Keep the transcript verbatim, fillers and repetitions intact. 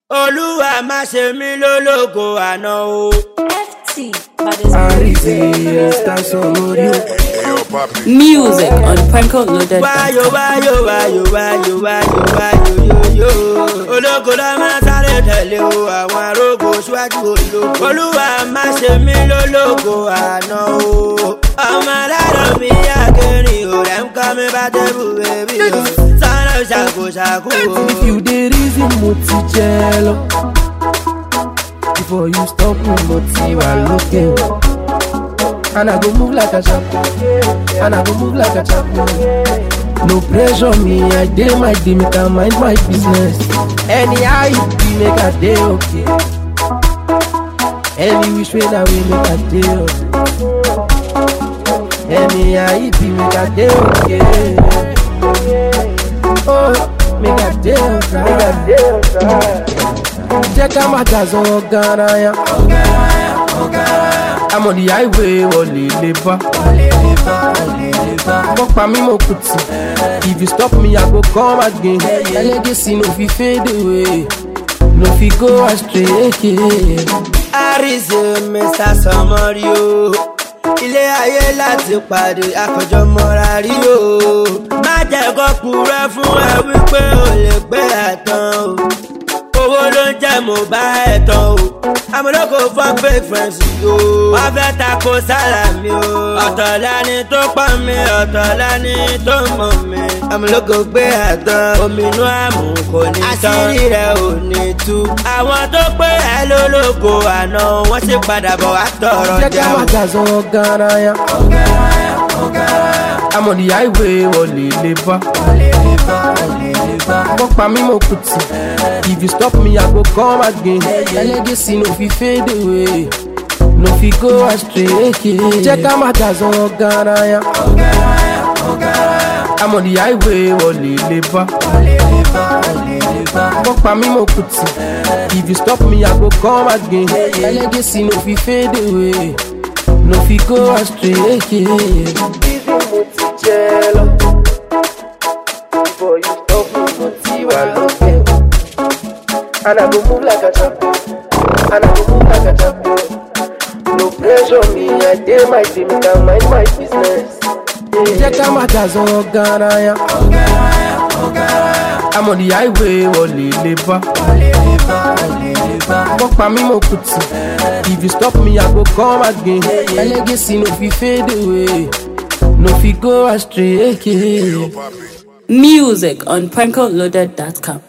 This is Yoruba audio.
Olúwa má ṣe mí lólógo àná o. F T Music on Prankle Loaded. Wáyò wáyò wáyò wáyò wáyò wáyò yóyó. Ológo ló máa sáré tẹ̀lé o, àwọn arógo ṣíwájú ológo. Olúwa má ṣe mí lólógo àná o. Ọmọ alárò mi àkẹ́rìn o, rẹ̀ ń kọ́ mi bá tẹ́bù bẹ́bí o. Sọ́nà ṣàkóṣàkó o. If you dey reason mo ti jẹ lọ. Before you stop me, mo ti wà lókè o. And I go move like a champion. And I go move like a champion. No pressure me, I dey my day, make I mind my business. Anyhow you be, make I dey okay. Any which way that way, make I dey okay. Anyhow you be, make I dey okay. Oh, make I dey okay. Make I dey okay. Check out my guys on Ghana. I'm on the highway, only liver. Fuck pa me mo kuti. If you stop me, I go come again. My legacy no fi fade away, no fi go astray. Àrísè Mister Somorio, ilé ayé láti pàdé àkànjọ mọ́ra rí o. Má jẹ́ kó purọ́ fún ẹ wípé o lè gbé àtàn o. Owó ló ń jẹ́ mo bá ẹ̀ tán o. Amúlòkò fuck fake friends o. Wọ́n fẹ́ tako sálàmì o. Ọ̀tọ̀ lẹ́ni tó pọ̀ mí, ọ̀tọ̀ lẹ́ni tó mọ̀ mí. Amúlòkò gbé àtàn, omi inú àmù kò ní tán. Àṣírí rẹ̀ ò ní tú. Àwọn tó pé ẹ lólógo àná, wọ́n sì padà bọ̀ wá tọrọ jẹun. Check out my guys on Ghana. I'm on the highway, only liver. Fuck pa me mo kuti. If you stop me, I go come again. My legacy no fi fade away, no fi go astray. Check out my guys on Ghana. I'm on the highway, only liver. Fuck pa me mo kuti. If you stop me, I go come again. My legacy no fi fade away, no fi go astray. Before you stop me, mo ti wà lókè. And I go move like a champion. And I go move like a champion. No pressure me, I dey my day, make I mind my business. Check out my guys on Ghana. I'm on the highway, only liver. Fuck pa me mo kuti. If you stop me, I go come again. My legacy no fi fade away, no fi go astray. Music on Prankle Loaded dot com.